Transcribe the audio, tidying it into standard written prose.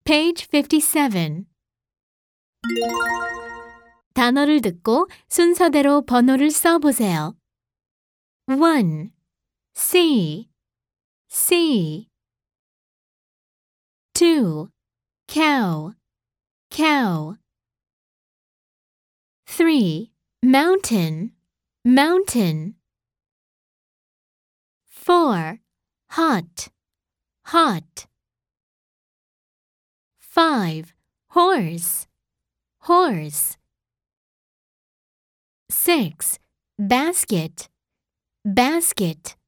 Page 57. 단어를 듣고 순서대로 번호를 써보세요. 1. C, C. 2. Cow, cow. 3. Mountain, mountain. 4. Hot, hot. 5. Horse, horse. 6. Basket, basket.